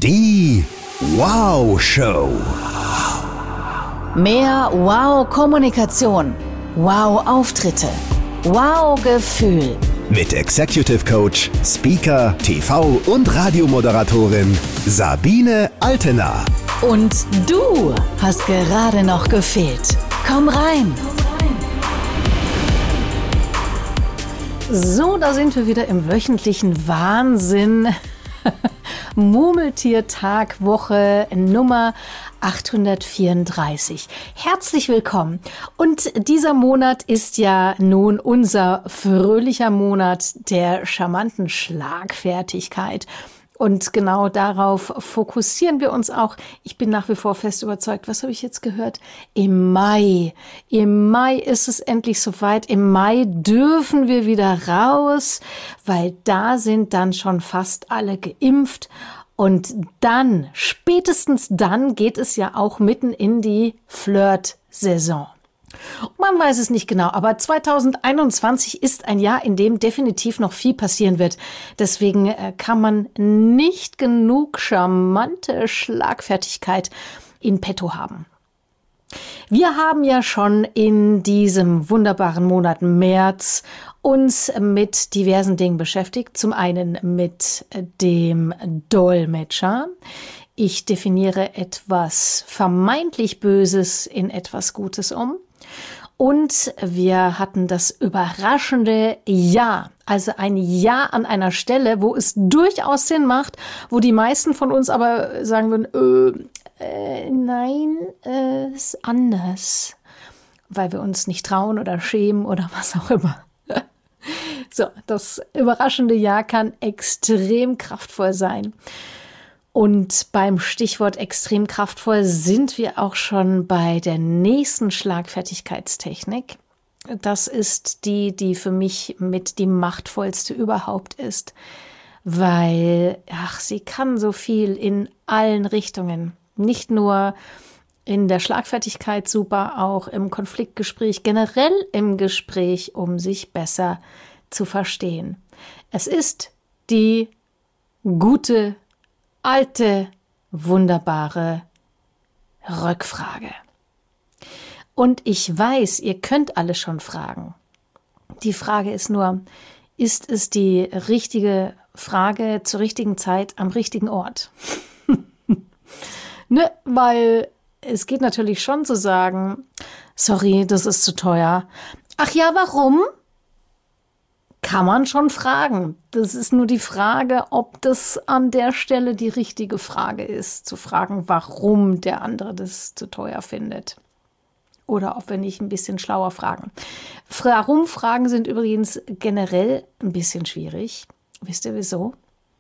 Die Wow-Show. Mehr Wow-Kommunikation, Wow-Auftritte, Wow-Gefühl. Mit Executive Coach, Speaker, TV- und Radiomoderatorin Sabine Altena. Und du hast gerade noch gefehlt. Komm rein. So, da sind wir wieder im wöchentlichen Wahnsinn. Murmeltiertag, Woche Nummer 834. Herzlich willkommen. Und dieser Monat ist ja nun unser fröhlicher Monat der charmanten Schlagfertigkeit. Und genau darauf fokussieren wir uns auch. Ich bin nach wie vor fest überzeugt. Was habe ich jetzt gehört? Im Mai. Im Mai ist es endlich soweit. Im Mai dürfen wir wieder raus, weil da sind dann schon fast alle geimpft. Und dann, spätestens dann, geht es ja auch mitten in die Flirt-Saison. Man weiß es nicht genau, aber 2021 ist ein Jahr, in dem definitiv noch viel passieren wird. Deswegen kann man nicht genug charmante Schlagfertigkeit in petto haben. Wir haben ja schon in diesem wunderbaren Monat März uns mit diversen Dingen beschäftigt. Zum einen mit dem Dolmetscher. Ich definiere etwas vermeintlich Böses in etwas Gutes um. Und wir hatten das überraschende Ja, also ein Ja an einer Stelle, wo es durchaus Sinn macht, wo die meisten von uns aber sagen würden, nein, ist anders, weil wir uns nicht trauen oder schämen oder was auch immer. So, das überraschende Ja kann extrem kraftvoll sein. Und beim Stichwort extrem kraftvoll sind wir auch schon bei der nächsten Schlagfertigkeitstechnik. Das ist die für mich mit die machtvollste überhaupt ist, weil sie kann so viel in allen Richtungen. Nicht nur in der Schlagfertigkeit super, auch im Konfliktgespräch, generell im Gespräch, um sich besser zu verstehen. Es ist die gute alte, wunderbare Rückfrage. Und ich weiß, ihr könnt alle schon fragen. Die Frage ist nur, ist es die richtige Frage zur richtigen Zeit am richtigen Ort? Ne? Weil es geht natürlich schon zu sagen, sorry, das ist zu teuer. Ach ja, warum? Kann man schon fragen. Das ist nur die Frage, ob das an der Stelle die richtige Frage ist, zu fragen, warum der andere das zu teuer findet. Oder ob wir nicht ein bisschen schlauer fragen. Warum-Fragen sind übrigens generell ein bisschen schwierig. Wisst ihr wieso?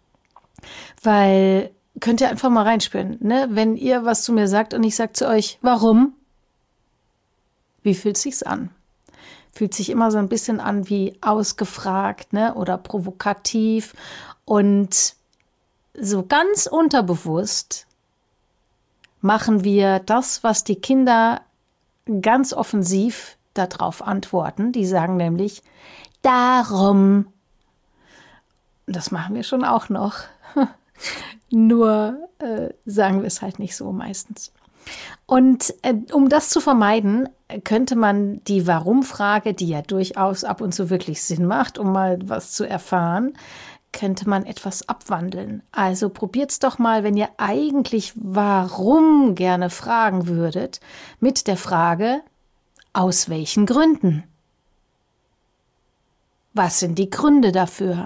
Weil, könnt ihr einfach mal reinspüren, ne? Wenn ihr was zu mir sagt und ich sage zu euch, warum? Wie fühlt sich's an? Fühlt sich immer so ein bisschen an wie ausgefragt, ne? Oder provokativ. Und so ganz unterbewusst machen wir das, was die Kinder ganz offensiv darauf antworten. Die sagen nämlich, darum. Das machen wir schon auch noch. Nur sagen wir es halt nicht so meistens. Und um das zu vermeiden, könnte man die Warum-Frage, die ja durchaus ab und zu wirklich Sinn macht, um mal was zu erfahren, könnte man etwas abwandeln. Also probiert's doch mal, wenn ihr eigentlich warum gerne fragen würdet, mit der Frage, aus welchen Gründen? Was sind die Gründe dafür?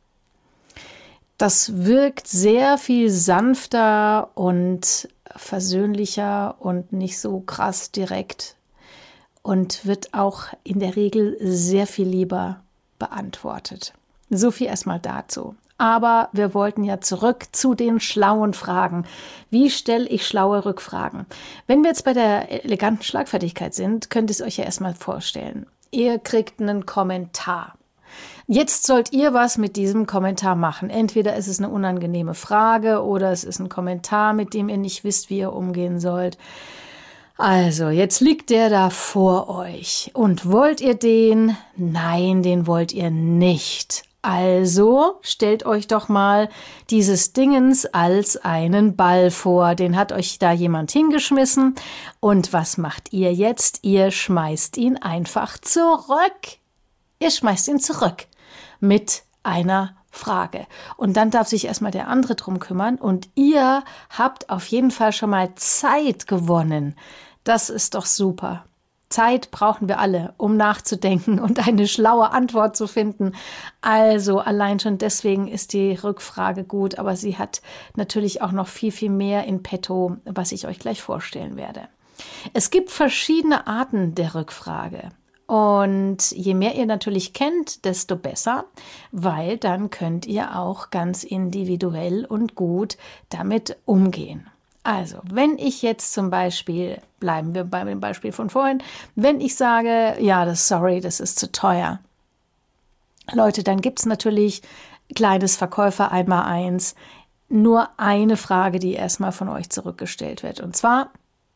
Das wirkt sehr viel sanfter und versöhnlicher und nicht so krass direkt und wird auch in der Regel sehr viel lieber beantwortet. So viel erstmal dazu. Aber wir wollten ja zurück zu den schlauen Fragen. Wie stelle ich schlaue Rückfragen? Wenn wir jetzt bei der eleganten Schlagfertigkeit sind, könnt ihr es euch ja erstmal vorstellen. Ihr kriegt einen Kommentar. Jetzt sollt ihr was mit diesem Kommentar machen. Entweder ist es eine unangenehme Frage oder es ist ein Kommentar, mit dem ihr nicht wisst, wie ihr umgehen sollt. Also, jetzt liegt der da vor euch. Und wollt ihr den? Nein, den wollt ihr nicht. Also stellt euch doch mal dieses Dingens als einen Ball vor. Den hat euch da jemand hingeschmissen. Und was macht ihr jetzt? Ihr schmeißt ihn einfach zurück. Ihr schmeißt ihn zurück mit einer Frage. Und dann darf sich erstmal der andere drum kümmern. Und ihr habt auf jeden Fall schon mal Zeit gewonnen. Das ist doch super. Zeit brauchen wir alle, um nachzudenken und eine schlaue Antwort zu finden. Also allein schon deswegen ist die Rückfrage gut, aber sie hat natürlich auch noch viel, viel mehr in petto, was ich euch gleich vorstellen werde. Es gibt verschiedene Arten der Rückfrage. Und je mehr ihr natürlich kennt, desto besser, weil dann könnt ihr auch ganz individuell und gut damit umgehen. Also, wenn ich jetzt zum Beispiel, bleiben wir bei dem Beispiel von vorhin, wenn ich sage, ja, das ist zu teuer. Leute, dann gibt es natürlich kleines Verkäufer-Einmaleins, nur eine Frage, die erstmal von euch zurückgestellt wird. Und zwar,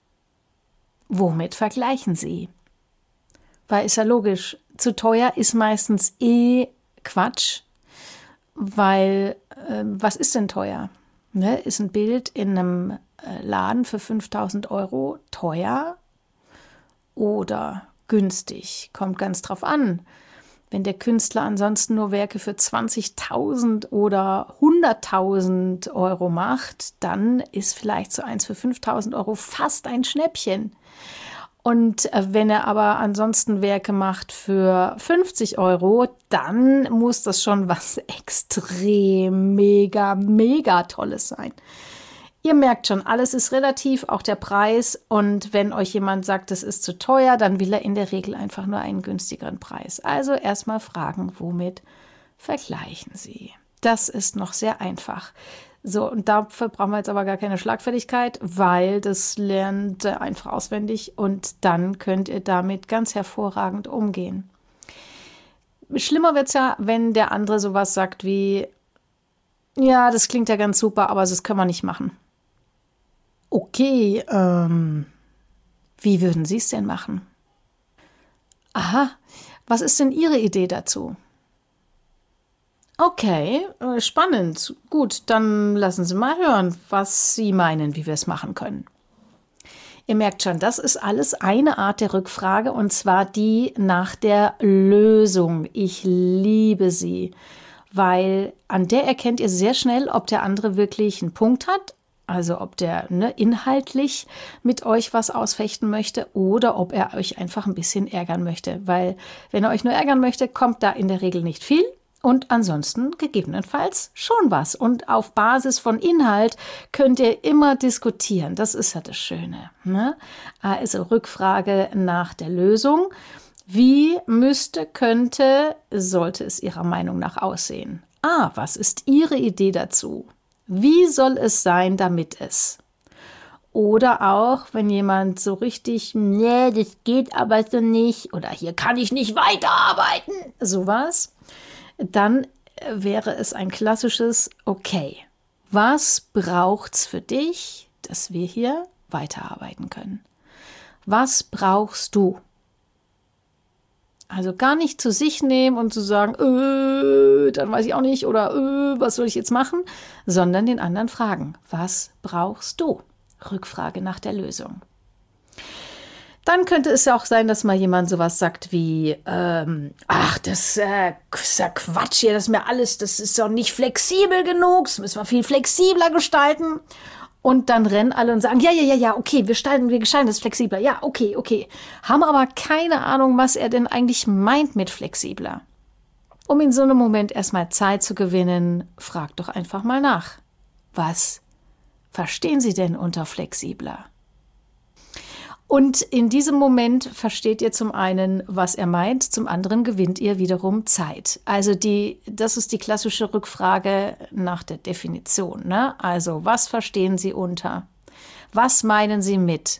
womit vergleichen Sie? Weil ist ja logisch, zu teuer ist meistens Quatsch, weil was ist denn teuer? Ne? Ist ein Bild in einem Laden für 5.000 € teuer oder günstig? Kommt ganz drauf an. Wenn der Künstler ansonsten nur Werke für 20.000 oder 100.000 € macht, dann ist vielleicht so eins für 5.000 € fast ein Schnäppchen. Und wenn er aber ansonsten Werke macht für 50 €, dann muss das schon was extrem mega Tolles sein. Ihr merkt schon, alles ist relativ, auch der Preis. Und wenn euch jemand sagt, es ist zu teuer, dann will er in der Regel einfach nur einen günstigeren Preis. Also erstmal fragen, womit vergleichen Sie? Das ist noch sehr einfach. So, und dafür brauchen wir jetzt aber gar keine Schlagfertigkeit, weil das lernt ihr einfach auswendig und dann könnt ihr damit ganz hervorragend umgehen. Schlimmer wird es ja, wenn der andere sowas sagt wie, ja, das klingt ja ganz super, aber das können wir nicht machen. Okay, wie würden Sie es denn machen? Aha, was ist denn Ihre Idee dazu? Okay, spannend. Gut, dann lassen Sie mal hören, was Sie meinen, wie wir es machen können. Ihr merkt schon, das ist alles eine Art der Rückfrage und zwar die nach der Lösung. Ich liebe sie, weil an der erkennt ihr sehr schnell, ob der andere wirklich einen Punkt hat, also ob der inhaltlich mit euch was ausfechten möchte oder ob er euch einfach ein bisschen ärgern möchte. Weil wenn er euch nur ärgern möchte, kommt da in der Regel nicht viel. Und ansonsten gegebenenfalls schon was. Und auf Basis von Inhalt könnt ihr immer diskutieren. Das ist ja das Schöne. Ne? Also Rückfrage nach der Lösung. Wie sollte es Ihrer Meinung nach aussehen? Was ist Ihre Idee dazu? Wie soll es sein, damit es? Oder auch, wenn jemand so richtig, nee, das geht aber so nicht. Oder hier kann ich nicht weiterarbeiten. Sowas. Dann wäre es ein klassisches, okay, was braucht's für dich, dass wir hier weiterarbeiten können? Was brauchst du? Also gar nicht zu sich nehmen und zu sagen, dann weiß ich auch nicht oder was soll ich jetzt machen, sondern den anderen fragen, was brauchst du? Rückfrage nach der Lösung. Dann könnte es ja auch sein, dass mal jemand sowas sagt wie, das ist ja Quatsch hier, das ist doch nicht flexibel genug, das müssen wir viel flexibler gestalten. Und dann rennen alle und sagen, ja, okay, wir gestalten das flexibler, ja, okay. Haben aber keine Ahnung, was er denn eigentlich meint mit flexibler. Um in so einem Moment erstmal Zeit zu gewinnen, fragt doch einfach mal nach. Was verstehen Sie denn unter flexibler? Und in diesem Moment versteht ihr zum einen, was er meint, zum anderen gewinnt ihr wiederum Zeit. Also das ist die klassische Rückfrage nach der Definition. Ne? Also was verstehen Sie unter? Was meinen Sie mit?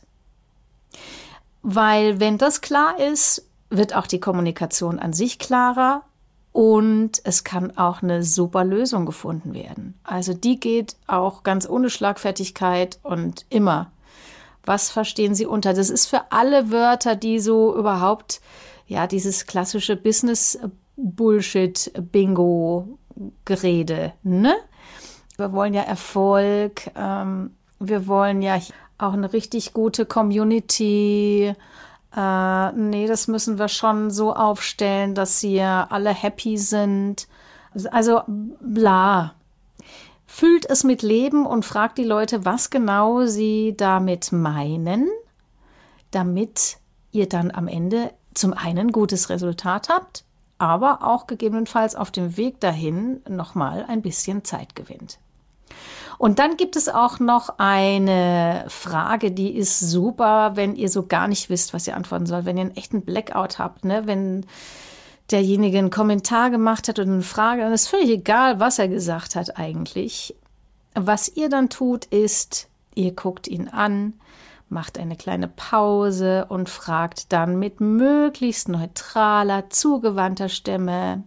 Weil wenn das klar ist, wird auch die Kommunikation an sich klarer und es kann auch eine super Lösung gefunden werden. Also die geht auch ganz ohne Schlagfertigkeit und immer. Was verstehen Sie unter? Das ist für alle Wörter, die so überhaupt, ja, dieses klassische Business Bullshit-Bingo-Gerede, ne? Wir wollen ja Erfolg, wir wollen ja auch eine richtig gute Community. Nee, das müssen wir schon so aufstellen, dass hier alle happy sind. Also bla. Füllt es mit Leben und fragt die Leute, was genau sie damit meinen, damit ihr dann am Ende zum einen gutes Resultat habt, aber auch gegebenenfalls auf dem Weg dahin nochmal ein bisschen Zeit gewinnt. Und dann gibt es auch noch eine Frage, die ist super, wenn ihr so gar nicht wisst, was ihr antworten sollt, wenn ihr einen echten Blackout habt, ne? Wenn derjenige einen Kommentar gemacht hat oder eine Frage, dann ist völlig egal, was er gesagt hat eigentlich. Was ihr dann tut, ist, ihr guckt ihn an, macht eine kleine Pause und fragt dann mit möglichst neutraler, zugewandter Stimme,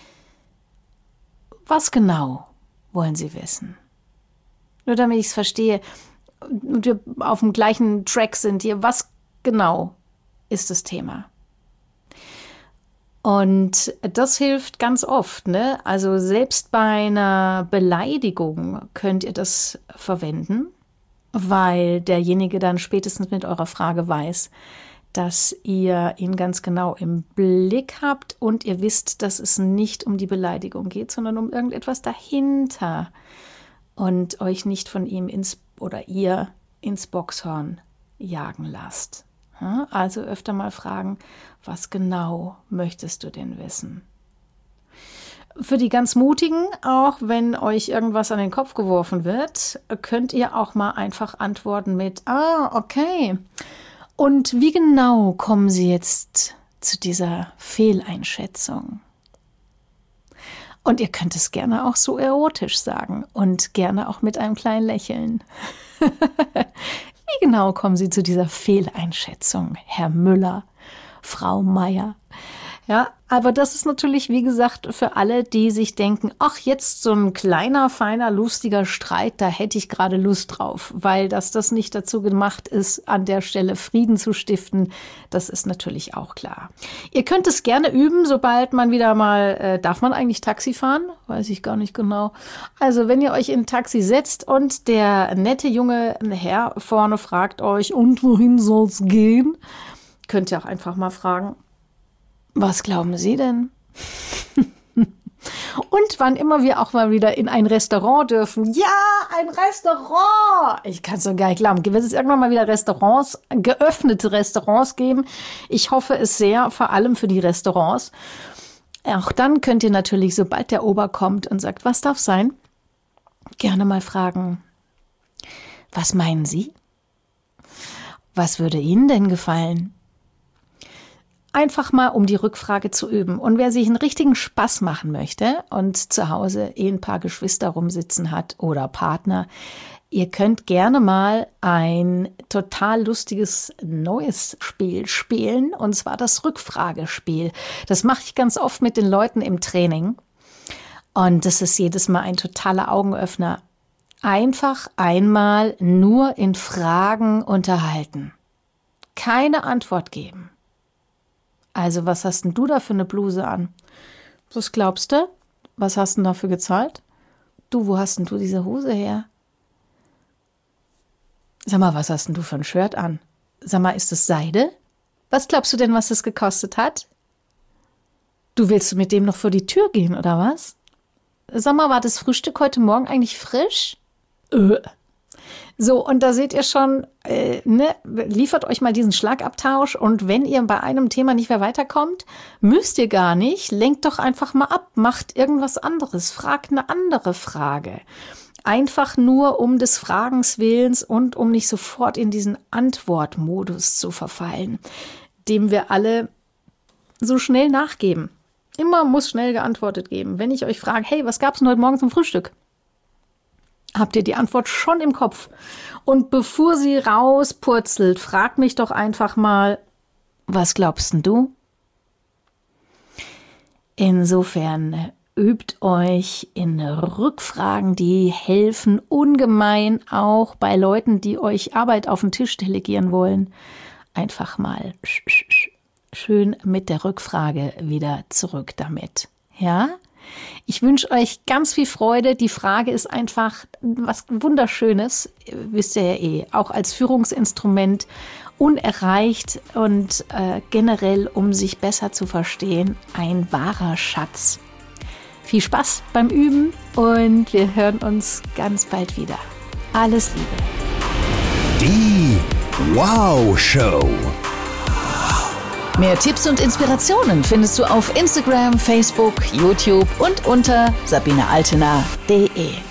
was genau wollen Sie wissen? Nur damit ich es verstehe und wir auf dem gleichen Track sind hier, was genau ist das Thema? Und das hilft ganz oft, ne? Also selbst bei einer Beleidigung könnt ihr das verwenden, weil derjenige dann spätestens mit eurer Frage weiß, dass ihr ihn ganz genau im Blick habt und ihr wisst, dass es nicht um die Beleidigung geht, sondern um irgendetwas dahinter und euch nicht von ihm ihr ins Boxhorn jagen lasst. Also öfter mal fragen, was genau möchtest du denn wissen? Für die ganz Mutigen, auch wenn euch irgendwas an den Kopf geworfen wird, könnt ihr auch mal einfach antworten mit, okay. Und wie genau kommen Sie jetzt zu dieser Fehleinschätzung? Und ihr könnt es gerne auch so erotisch sagen und gerne auch mit einem kleinen Lächeln. Wie genau kommen Sie zu dieser Fehleinschätzung, Herr Müller, Frau Meier? Ja, aber das ist natürlich, wie gesagt, für alle, die sich denken, ach, jetzt so ein kleiner, feiner, lustiger Streit, da hätte ich gerade Lust drauf, weil das nicht dazu gemacht ist, an der Stelle Frieden zu stiften, das ist natürlich auch klar. Ihr könnt es gerne üben, sobald man wieder mal, darf man eigentlich Taxi fahren? Weiß ich gar nicht genau. Also wenn ihr euch in ein Taxi setzt und der nette junge Herr vorne fragt euch, und wohin soll's gehen? Könnt ihr auch einfach mal fragen, was glauben Sie denn? Und wann immer wir auch mal wieder in ein Restaurant dürfen. Ja, ein Restaurant! Ich kann es so gar nicht glauben. Wird es irgendwann mal wieder Restaurants, geöffnete Restaurants geben? Ich hoffe es sehr, vor allem für die Restaurants. Auch dann könnt ihr natürlich, sobald der Ober kommt und sagt, was darf sein, gerne mal fragen, was meinen Sie? Was würde Ihnen denn gefallen? Einfach mal, um die Rückfrage zu üben. Und wer sich einen richtigen Spaß machen möchte und zu Hause ein paar Geschwister rumsitzen hat oder Partner, ihr könnt gerne mal ein total lustiges neues Spiel spielen, und zwar das Rückfragespiel. Das mache ich ganz oft mit den Leuten im Training. Und das ist jedes Mal ein totaler Augenöffner. Einfach einmal nur in Fragen unterhalten. Keine Antwort geben. Also, was hast denn du da für eine Bluse an? Was glaubst du? Was hast denn dafür gezahlt? Du, wo hast denn du diese Hose her? Sag mal, was hast denn du für ein Shirt an? Sag mal, ist das Seide? Was glaubst du denn, was das gekostet hat? Du, willst du mit dem noch vor die Tür gehen, oder was? Sag mal, war das Frühstück heute Morgen eigentlich frisch? So, und da seht ihr schon, liefert euch mal diesen Schlagabtausch, und wenn ihr bei einem Thema nicht mehr weiterkommt, müsst ihr gar nicht, lenkt doch einfach mal ab, macht irgendwas anderes, fragt eine andere Frage. Einfach nur um des Fragens Willens und um nicht sofort in diesen Antwortmodus zu verfallen, dem wir alle so schnell nachgeben. Immer muss schnell geantwortet geben. Wenn ich euch frage, hey, was gab's denn heute Morgen zum Frühstück? Habt ihr die Antwort schon im Kopf? Und bevor sie rauspurzelt, fragt mich doch einfach mal, was glaubst denn du? Insofern übt euch in Rückfragen, die helfen ungemein, auch bei Leuten, die euch Arbeit auf den Tisch delegieren wollen. Einfach mal schön mit der Rückfrage wieder zurück damit. Ja? Ich wünsche euch ganz viel Freude. Die Frage ist einfach was Wunderschönes, wisst ihr ja eh, auch als Führungsinstrument unerreicht und generell, um sich besser zu verstehen, ein wahrer Schatz. Viel Spaß beim Üben und wir hören uns ganz bald wieder. Alles Liebe. Die Wow Show. Mehr Tipps und Inspirationen findest du auf Instagram, Facebook, YouTube und unter sabinealtener.de.